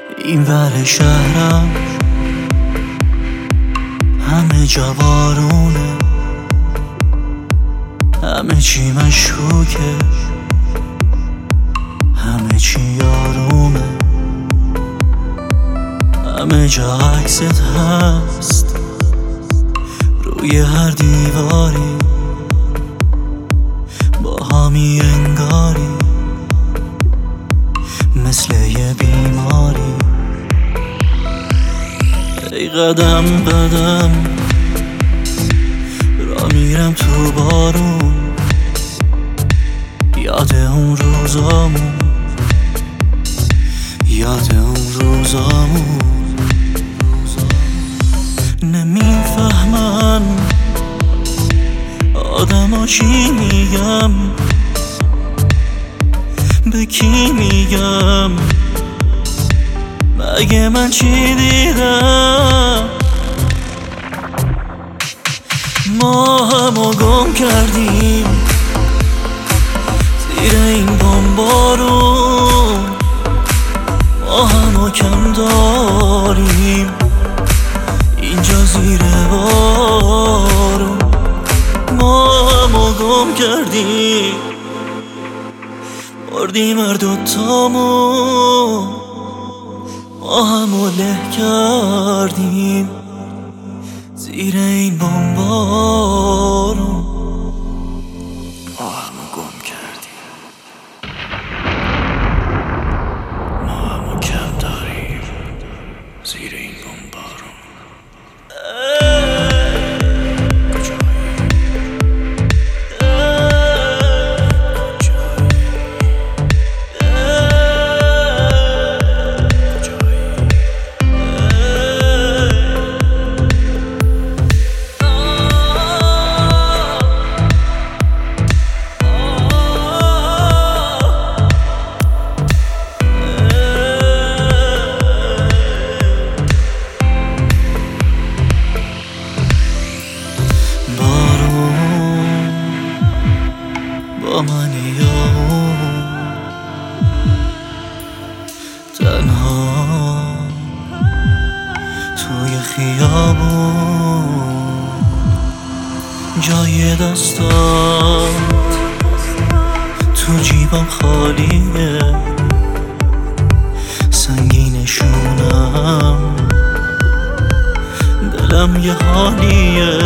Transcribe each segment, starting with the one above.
این ور شهرم همه جا بارونه، همه چی مشکوکه، همه چی یارومه، همه جا عکست هست روی هر دیواری، با همی انگاری مثل یه بیماری. ای قدم قدم را میرم تو بارون، یاد اون روزامون، یاد اون روزامون. نمیفهمن آدما چی میگم، به کی میگم، مگه من چی دیدم؟ ما همو گم کردیم زیر این بمبارون، ما همو کم داریم اینجا زیر بارون. ما همو گم کردیم، بردیم هر دوتامون، ما همو له کردیم زیر این بمبارون. ما همو گم کردیم، ما همو کم داریم زیر این بمبارون. با منی یا تنها توی خیابون، جای دستات تو جیبم خالیه، سنگینشونم دلم یه حالیه.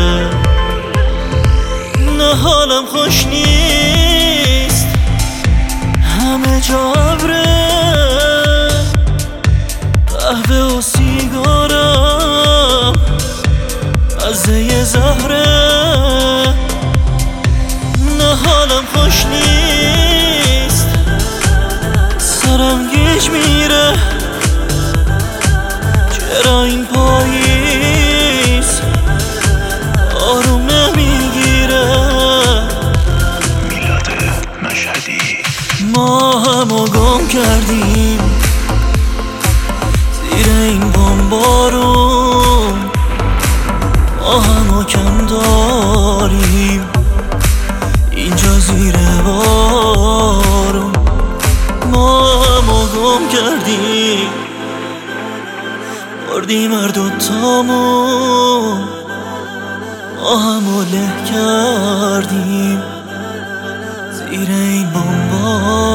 نه حالم خوش نیست، همه جا ابره، قهوه و سیگارم مزه زهره. نه حالم خوش نیست، سرم گیج میره، چرا این پاییز آروم نمیگیره؟ ما همو گم کردیم زیر این بمبارون، ما همو کم داریم اینجا زیر بارون. ما همو گم کردیم، بردیم هر دوتامون، ما همو له کردیم زیر این بمبارون.